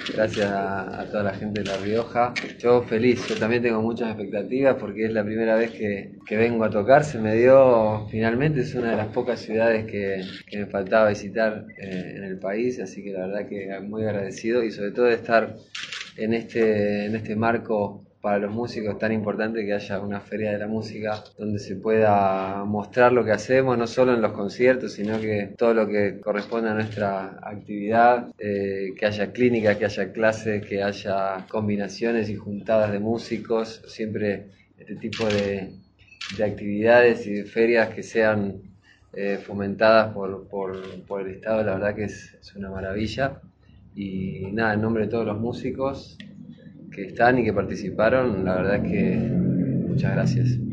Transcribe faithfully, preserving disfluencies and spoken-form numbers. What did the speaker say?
gracias a, a toda la gente de La Rioja. Yo feliz, yo también tengo muchas expectativas porque es la primera vez que, que vengo a tocar. Se me dio finalmente, es una de las pocas ciudades que, que me faltaba visitar eh, en el país, así que la verdad que muy agradecido y sobre todo de estar en este, en este marco para los músicos tan importante que haya una feria de la música donde se pueda mostrar lo que hacemos, no solo en los conciertos, sino que todo lo que corresponde a nuestra actividad, eh, que haya clínicas, que haya clases, que haya combinaciones y juntadas de músicos, siempre este tipo de, de actividades y de ferias que sean eh, fomentadas por, por, por el Estado, la verdad que es, es una maravilla. Y nada, en nombre de todos los músicos que están y que participaron, la verdad es que muchas gracias.